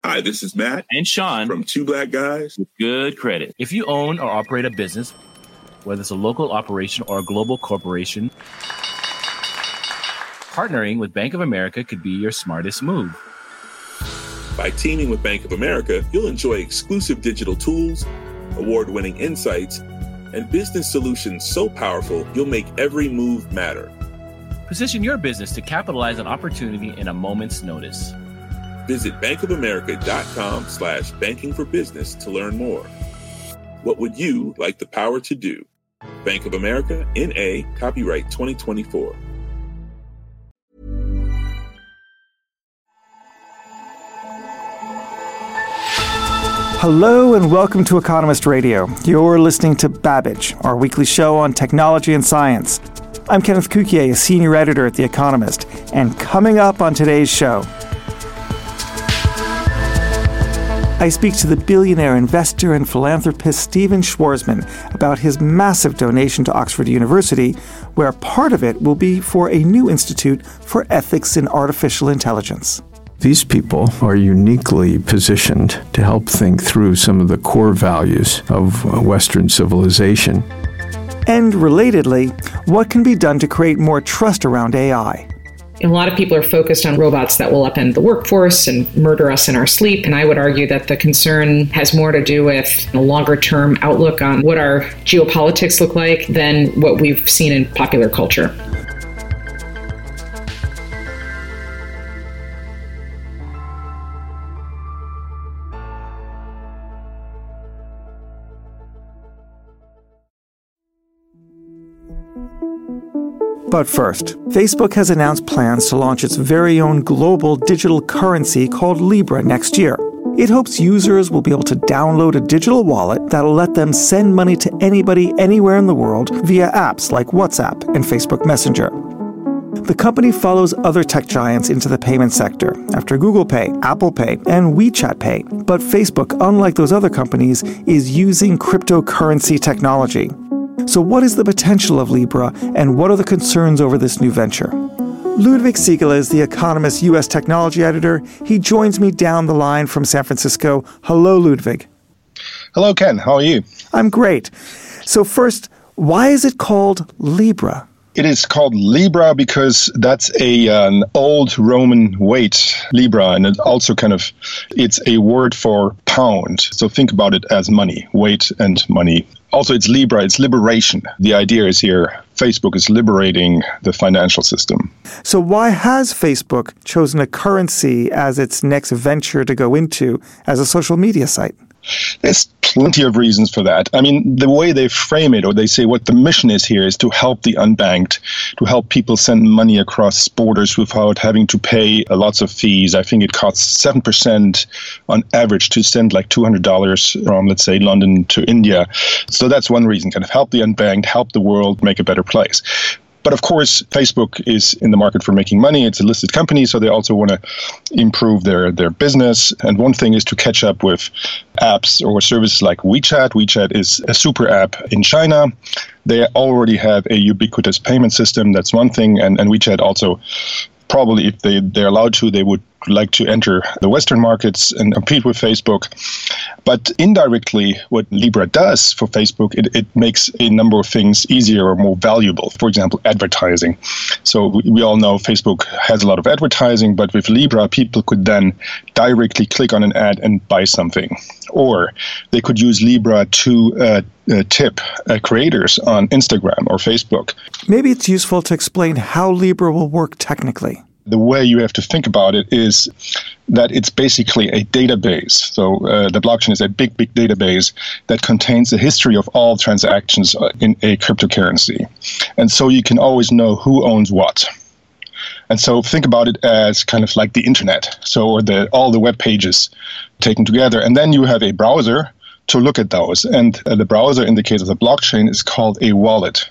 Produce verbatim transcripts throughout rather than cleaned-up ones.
Hi, this is Matt and Sean from Two Black Guys with Good Credit. If you own or operate a business, whether it's a local operation or a global corporation, partnering with Bank of America could be your smartest move. By teaming with Bank of America, you'll enjoy exclusive digital tools, award-winning insights, and business solutions so powerful you'll make every move matter. Position your business to capitalize on opportunity in a moment's notice. Visit bankofamerica.com slash banking for business to learn more. What would you like the power to do? Bank of America, N A, copyright twenty twenty-four. Hello and welcome to Economist Radio. You're listening to Babbage, our weekly show on technology and science. I'm Kenneth Cukier, a senior editor at The Economist, and coming up on today's show, I speak to the billionaire investor and philanthropist Stephen Schwarzman about his massive donation to Oxford University, where part of it will be for a new institute for ethics in artificial intelligence. These people are uniquely positioned to help think through some of the core values of Western civilization. And relatedly, what can be done to create more trust around A I? A lot of people are focused on robots that will upend the workforce and murder us in our sleep. And I would argue that the concern has more to do with a longer-term outlook on what our geopolitics look like than what we've seen in popular culture. But first, Facebook has announced plans to launch its very own global digital currency called Libra next year. It hopes users will be able to download a digital wallet that'll let them send money to anybody anywhere in the world via apps like WhatsApp and Facebook Messenger. The company follows other tech giants into the payment sector after Google Pay, Apple Pay, and WeChat Pay. But Facebook, unlike those other companies, is using cryptocurrency technology. So what is the potential of Libra, and what are the concerns over this new venture? Ludwig Siegel is The Economist U S technology editor. He joins me down the line from San Francisco. Hello, Ludwig. Hello, Ken. How are you? I'm great. So first, why is it called Libra? It is called Libra because that's a an old Roman weight, Libra, and it also kind of, it's a word for pound. So think about it as money, weight and money. Also, it's Libra, it's liberation. The idea is here, Facebook is liberating the financial system. So why has Facebook chosen a currency as its next venture to go into as a social media site? There's plenty of reasons for that. I mean, the way they frame it, or they say what the mission is here, is to help the unbanked, to help people send money across borders without having to pay lots of fees. I think it costs seven percent on average to send like two hundred dollars from, let's say, London to India. So that's one reason, kind of help the unbanked, help the world make a better place. But of course, Facebook is in the market for making money. It's a listed company, so they also want to improve their, their business. And one thing is to catch up with apps or services like WeChat. WeChat is a super app in China. They already have a ubiquitous payment system. That's one thing. And, and WeChat also, probably if they, they're allowed to, they would like to enter the Western markets and compete with Facebook. But indirectly, what Libra does for Facebook, it, it makes a number of things easier or more valuable. For example, advertising. So we, we all know Facebook has a lot of advertising, but with Libra, people could then directly click on an ad and buy something. Or they could use Libra to uh, uh, tip uh, creators on Instagram or Facebook. Maybe it's useful to explain how Libra will work technically. The way you have to think about it is that it's basically a database. So uh, the blockchain is a big, big database that contains the history of all transactions in a cryptocurrency. And so you can always know who owns what. And so think about it as kind of like the internet. So or the all the web pages taken together. And then you have a browser to look at those. And uh, the browser, in the case of the blockchain, is called a wallet.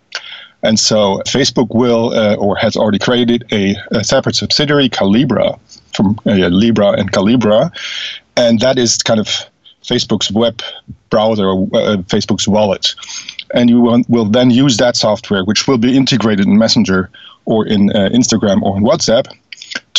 And so Facebook will, uh, or has already created a, a separate subsidiary, Calibra, from uh, Libra and Calibra. And that is kind of Facebook's web browser, or uh, Facebook's wallet. And you will, will then use that software, which will be integrated in Messenger or in uh, Instagram or in WhatsApp, to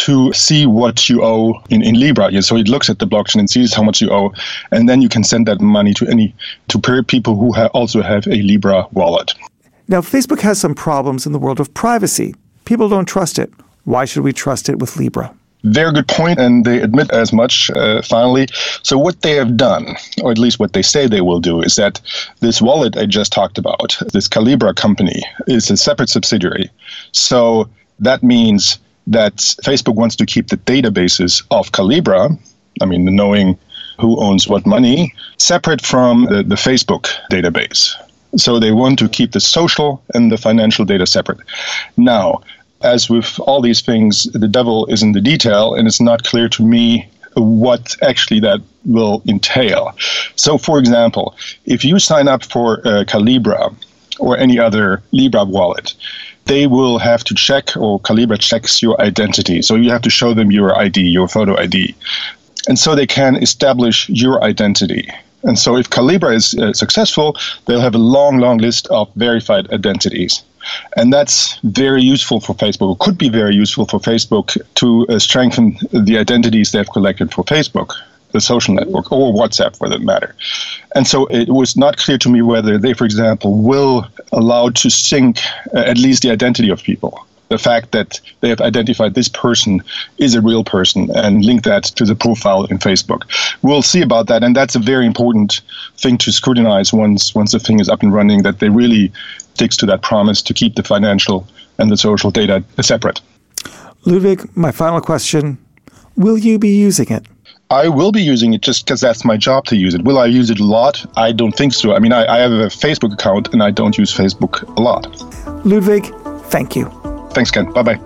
to see what you owe in, in Libra. Yeah, so it looks at the blockchain and sees how much you owe, and then you can send that money to any to people who ha- also have a Libra wallet. Now, Facebook has some problems in the world of privacy. People don't trust it. Why should we trust it with Libra? Very good point, and they admit as much, uh, finally. So what they have done, or at least what they say they will do, is that this wallet I just talked about, this Calibra company, is a separate subsidiary. So that means that Facebook wants to keep the databases of Calibra, I mean, knowing who owns what money, separate from the, the Facebook database. So they want to keep the social and the financial data separate. Now, as with all these things, the devil is in the detail, and it's not clear to me what actually that will entail. So, for example, if you sign up for uh, Calibra or any other Libra wallet, they will have to check, or Calibra checks your identity. So you have to show them your I D, your photo I D. And so they can establish your identity. And so if Calibra is uh, successful, they'll have a long, long list of verified identities. And that's very useful for Facebook, or could be very useful for Facebook to uh, strengthen the identities they've collected for Facebook, the social network, or WhatsApp for that matter. And so it was not clear to me whether they, for example, will allow to sync uh, at least the identity of people. The fact that they have identified this person is a real person and link that to the profile in Facebook. We'll see about that, and that's a very important thing to scrutinize once once the thing is up and running, that they really sticks to that promise to keep the financial and the social data separate. Ludwig, my final question, will you be using it? I will be using it just because that's my job to use it. Will I use it a lot? I don't think so. I mean, I, I have a Facebook account, and I don't use Facebook a lot. Ludwig, thank you. Thanks, Ken. Bye-bye.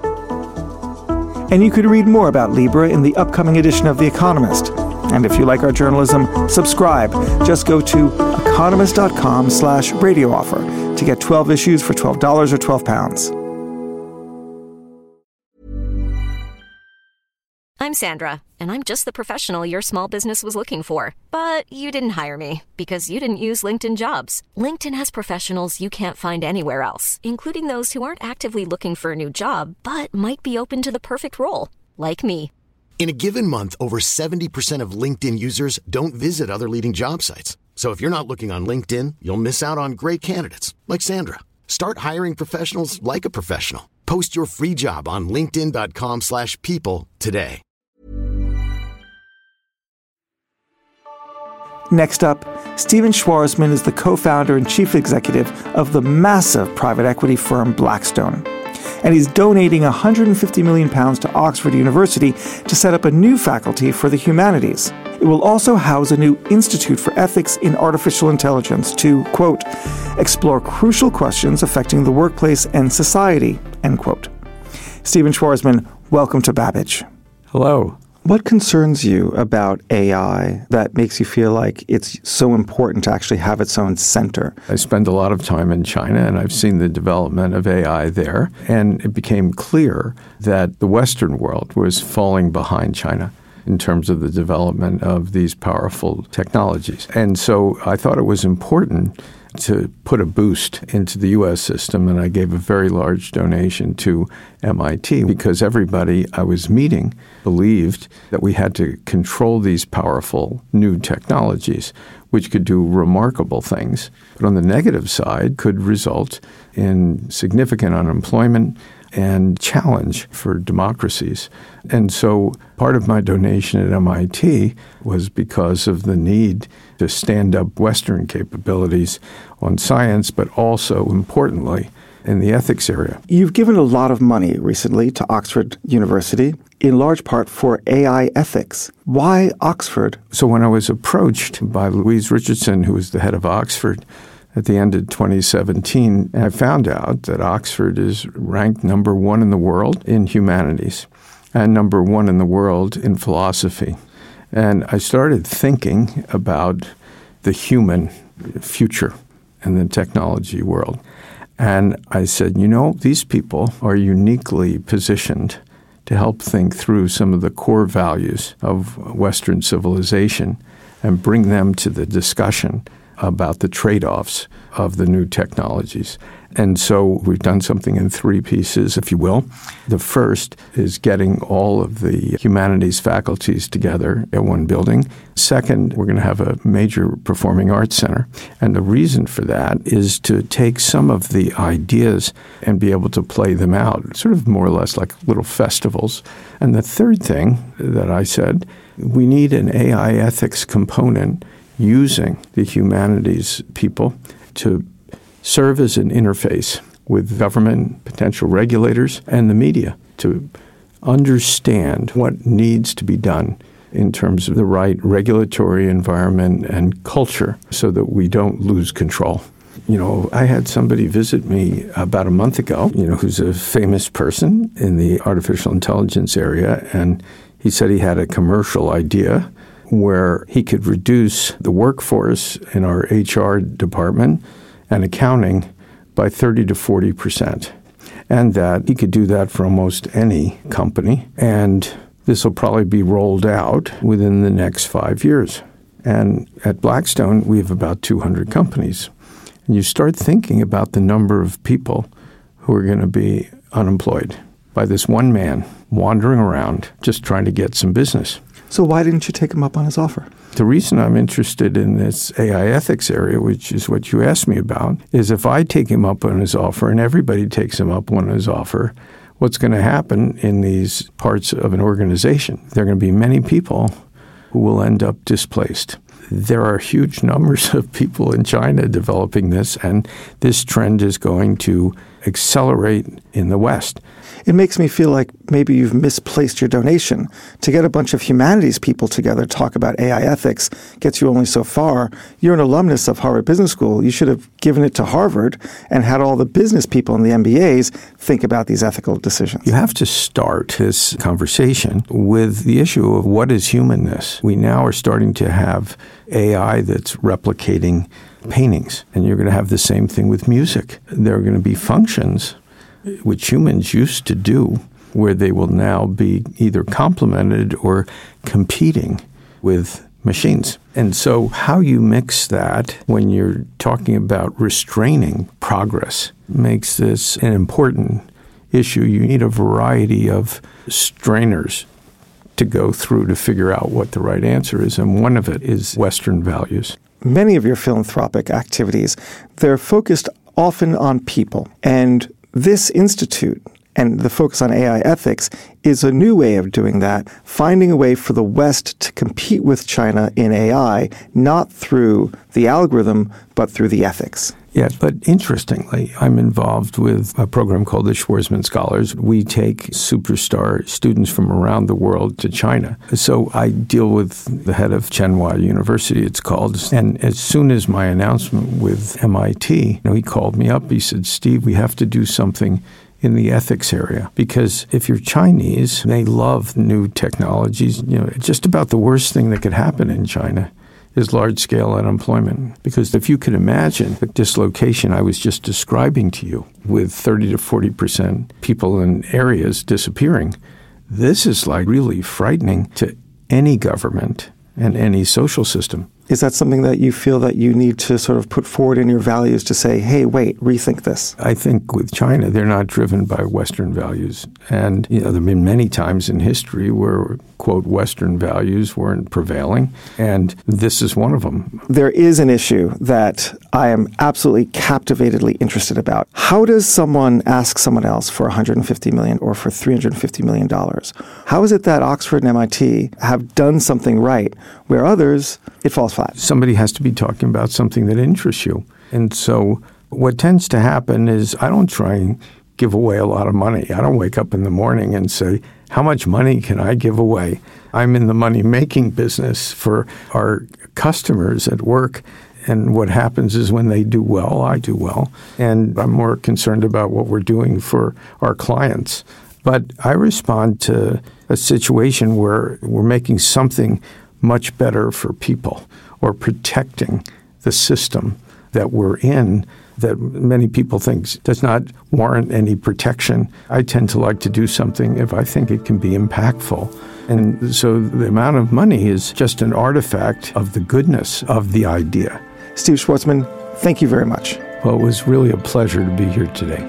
And you could read more about Libra in the upcoming edition of The Economist. And if you like our journalism, subscribe. Just go to economist.com slash radio offer to get twelve issues for twelve dollars or twelve pounds. I'm Sandra, and I'm just the professional your small business was looking for. But you didn't hire me because you didn't use LinkedIn Jobs. LinkedIn has professionals you can't find anywhere else, including those who aren't actively looking for a new job, but might be open to the perfect role, like me. In a given month, over seventy percent of LinkedIn users don't visit other leading job sites. So if you're not looking on LinkedIn, you'll miss out on great candidates like Sandra. Start hiring professionals like a professional. Post your free job on linkedin.com slash people today. Next up, Stephen Schwarzman is the co-founder and chief executive of the massive private equity firm Blackstone. And he's donating one hundred fifty million pounds to Oxford University to set up a new faculty for the humanities. It will also house a new Institute for Ethics in Artificial Intelligence to, quote, explore crucial questions affecting the workplace and society, end quote. Stephen Schwarzman, welcome to Babbage. Hello. What concerns you about A I that makes you feel like it's so important to actually have its own center? I spend a lot of time in China, and I've seen the development of A I there. And it became clear that the Western world was falling behind China in terms of the development of these powerful technologies. And so I thought it was important to put a boost into the U S system, and I gave a very large donation to M I T because everybody I was meeting believed that we had to control these powerful new technologies, which could do remarkable things, but on the negative side could result in significant unemployment and challenge for democracies. And so part of my donation at M I T was because of the need to stand up Western capabilities on science, but also, importantly, in the ethics area. You've given a lot of money recently to Oxford University, in large part for A I ethics. Why Oxford? So when I was approached by Louise Richardson, who was the head of Oxford, at the end of twenty seventeen, I found out that Oxford is ranked number one in the world in humanities and number one in the world in philosophy. And I started thinking about the human future in the technology world. And I said, you know, these people are uniquely positioned to help think through some of the core values of Western civilization and bring them to the discussion about the trade-offs of the new technologies. And so we've done something in three pieces, if you will. The first is getting all of the humanities faculties together at one building. Second, we're going to have a major performing arts center. And the reason for that is to take some of the ideas and be able to play them out, sort of more or less like little festivals. And the third thing that I said, we need an A I ethics component using the humanities people to serve as an interface with government, potential regulators, and the media to understand what needs to be done in terms of the right regulatory environment and culture so that we don't lose control. You know, I had somebody visit me about a month ago, you know, who's a famous person in the artificial intelligence area, and he said he had a commercial idea where he could reduce the workforce in our H R department and accounting by thirty to forty percent, and that he could do that for almost any company. And this will probably be rolled out within the next five years. And at Blackstone, we have about two hundred companies. And you start thinking about the number of people who are going to be unemployed by this one man wandering around just trying to get some business. So why didn't you take him up on his offer? The reason I'm interested in this A I ethics area, which is what you asked me about, is if I take him up on his offer and everybody takes him up on his offer, what's going to happen in these parts of an organization? There are going to be many people who will end up displaced. There are huge numbers of people in China developing this, and this trend is going to accelerate in the West. It makes me feel like maybe you've misplaced your donation. To get a bunch of humanities people together to talk about A I ethics gets you only so far. You're an alumnus of Harvard Business School. You should have given it to Harvard and had all the business people and the M B As think about these ethical decisions. You have to start this conversation with the issue of what is humanness. We now are starting to have A I that's replicating paintings, and you're going to have the same thing with music. There are going to be functions which humans used to do where they will now be either complemented or competing with machines. And so how you mix that when you're talking about restraining progress makes this an important issue. You need a variety of strainers to go through to figure out what the right answer is, and one of it is Western values. Many of your philanthropic activities, they're focused often on people. And this institute and the focus on A I ethics is a new way of doing that, finding a way for the West to compete with China in A I, not through the algorithm, but through the ethics. Yes, but interestingly, I'm involved with a program called the Schwarzman Scholars. We take superstar students from around the world to China. So I deal with the head of Tsinghua University, it's called. And as soon as my announcement with M I T, you know, he called me up. He said, Steve, we have to do something in the ethics area. Because if you're Chinese, they love new technologies. You know, just about the worst thing that could happen in China is large-scale unemployment. Because if you could imagine the dislocation I was just describing to you with thirty to forty percent people in areas disappearing, this is like really frightening to any government and any social system. Is that something that you feel that you need to sort of put forward in your values to say, hey, wait, rethink this? I think with China, they're not driven by Western values. And, you know, there have been many times in history where, quote, Western values weren't prevailing. And this is one of them. There is an issue that I am absolutely captivatedly interested about. How does someone ask someone else for one hundred fifty million dollars or for three hundred fifty million dollars? How is it that Oxford and M I T have done something right where others, it falls flat? Somebody has to be talking about something that interests you. And so what tends to happen is I don't try and give away a lot of money. I don't wake up in the morning and say, how much money can I give away? I'm in the money-making business for our customers at work. And what happens is when they do well, I do well. And I'm more concerned about what we're doing for our clients. But I respond to a situation where we're making something much better for people or protecting the system that we're in that many people think does not warrant any protection. I tend to like to do something if I think it can be impactful. And so the amount of money is just an artifact of the goodness of the idea. Steve Schwarzman, thank you very much. Well, it was really a pleasure to be here today.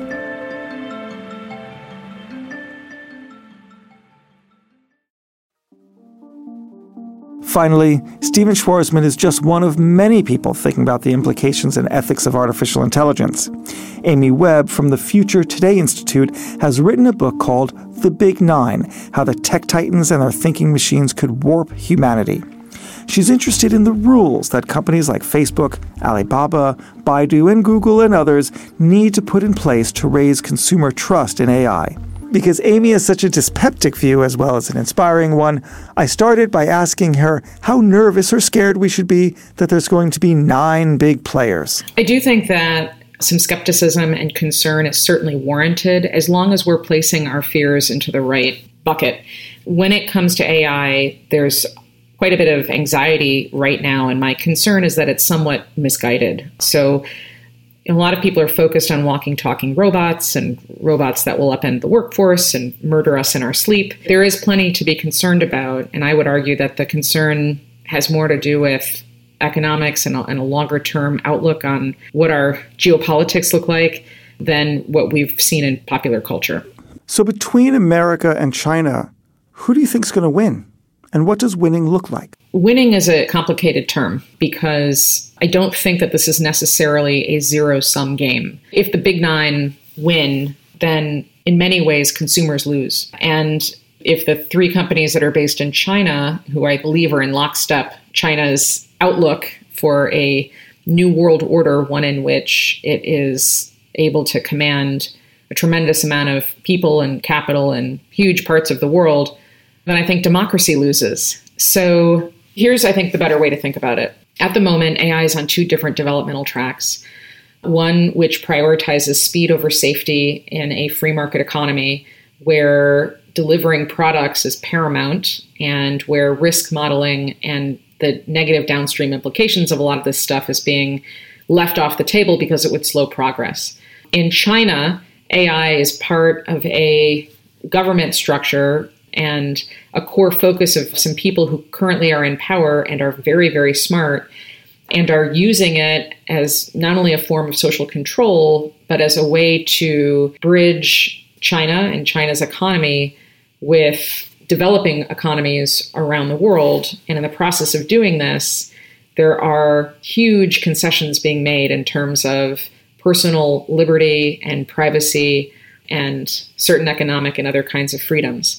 Finally, Steven Schwarzman is just one of many people thinking about the implications and ethics of artificial intelligence. Amy Webb from the Future Today Institute has written a book called The Big Nine, How the Tech Titans and Their Thinking Machines Could Warp Humanity. She's interested in the rules that companies like Facebook, Alibaba, Baidu, and Google and others need to put in place to raise consumer trust in A I. Because Amy has such a dyspeptic view as well as an inspiring one, I started by asking her how nervous or scared we should be that there's going to be nine big players. I do think that some skepticism and concern is certainly warranted as long as we're placing our fears into the right bucket. When it comes to A I, there's quite a bit of anxiety right now, and my concern is that it's somewhat misguided. So a lot of people are focused on walking, talking robots and robots that will upend the workforce and murder us in our sleep. There is plenty to be concerned about, and I would argue that the concern has more to do with economics and a, and a longer-term outlook on what our geopolitics look like than what we've seen in popular culture. So between America and China, who do you think is going to win? And what does winning look like? Winning is a complicated term because I don't think that this is necessarily a zero-sum game. If the big nine win, then in many ways consumers lose. And if the three companies that are based in China, who I believe are in lockstep, China's outlook for a new world order, one in which it is able to command a tremendous amount of people and capital in huge parts of the world, then I think democracy loses. So here's, I think, the better way to think about it. At the moment, A I is on two different developmental tracks. One which prioritizes speed over safety in a free market economy where delivering products is paramount and where risk modeling and the negative downstream implications of a lot of this stuff is being left off the table because it would slow progress. In China, A I is part of a government structure and a core focus of some people who currently are in power and are very, very smart and are using it as not only a form of social control, but as a way to bridge China and China's economy with developing economies around the world. And in the process of doing this, there are huge concessions being made in terms of personal liberty and privacy and certain economic and other kinds of freedoms.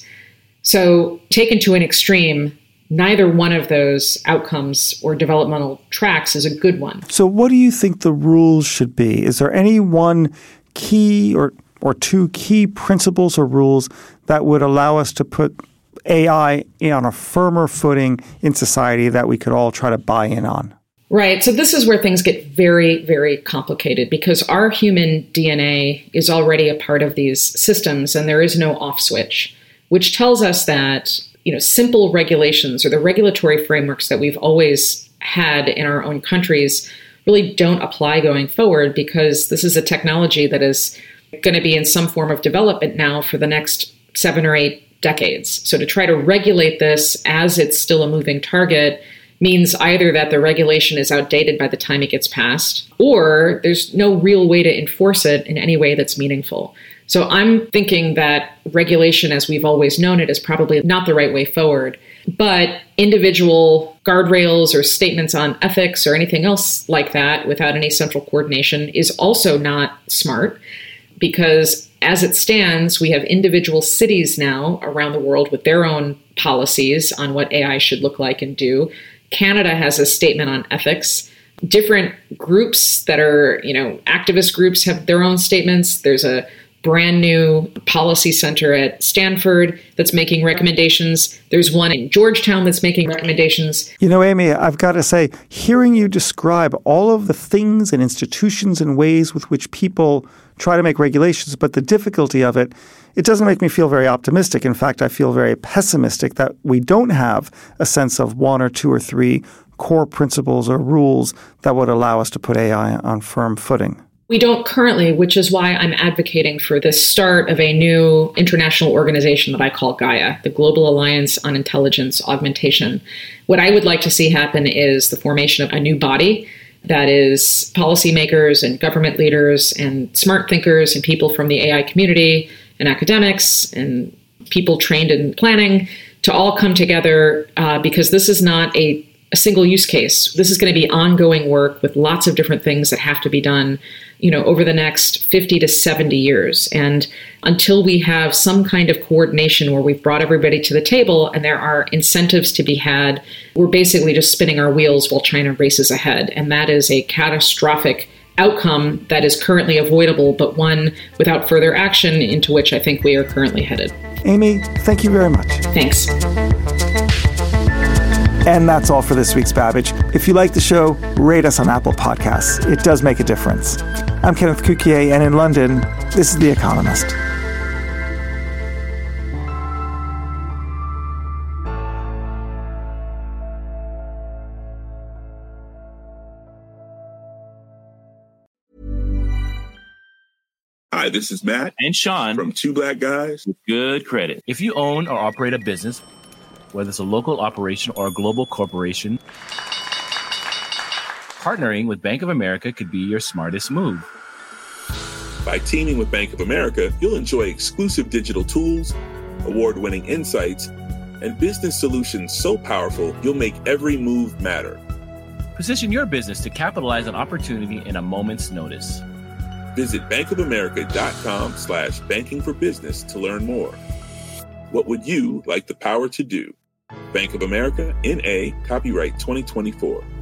So taken to an extreme, neither one of those outcomes or developmental tracks is a good one. So what do you think the rules should be? Is there any one key or, or two key principles or rules that would allow us to put A I on a firmer footing in society that we could all try to buy in on? Right. So this is where things get very, very complicated because our human D N A is already a part of these systems and there is no off switch, which tells us that, you know, simple regulations or the regulatory frameworks that we've always had in our own countries really don't apply going forward because this is a technology that is going to be in some form of development now for the next seven or eight decades. So to try to regulate this as it's still a moving target means either that the regulation is outdated by the time it gets passed, or there's no real way to enforce it in any way that's meaningful. So I'm thinking that regulation, as we've always known it, is probably not the right way forward. But individual guardrails or statements on ethics or anything else like that without any central coordination is also not smart because as it stands, we have individual cities now around the world with their own policies on what A I should look like and do. Canada has a statement on ethics. Different groups that are, you know, activist groups have their own statements. There's a brand new policy center at Stanford that's making recommendations. There's one in Georgetown that's making recommendations. You know, Amy, I've got to say, hearing you describe all of the things and institutions and ways with which people try to make regulations, but the difficulty of it, it doesn't make me feel very optimistic. In fact, I feel very pessimistic that we don't have a sense of one or two or three core principles or rules that would allow us to put A I on firm footing. We don't currently, which is why I'm advocating for the start of a new international organization that I call Gaia, the Global Alliance on Intelligence Augmentation. What I would like to see happen is the formation of a new body that is policymakers and government leaders and smart thinkers and people from the A I community and academics and people trained in planning to all come together uh, because this is not a, a single use case. This is going to be ongoing work with lots of different things that have to be done, you know, over the next fifty to seventy years. And until we have some kind of coordination where we've brought everybody to the table and there are incentives to be had, we're basically just spinning our wheels while China races ahead. And that is a catastrophic outcome that is currently avoidable, but one without further action into which I think we are currently headed. Amy, thank you very much. Thanks. And that's all for this week's Babbage. If you like the show, rate us on Apple Podcasts. It does make a difference. I'm Kenneth Cukier, and in London, this is The Economist. Hi, this is Matt and Sean from Two Black Guys with Good Credit. If you own or operate a business, whether it's a local operation or a global corporation, partnering with Bank of America could be your smartest move. By teaming with Bank of America, you'll enjoy exclusive digital tools, award-winning insights, and business solutions so powerful you'll make every move matter. Position your business to capitalize on opportunity in a moment's notice. Visit bankofamerica.com slash banking for business to learn more. What would you like the power to do? Bank of America, N A, copyright twenty twenty-four.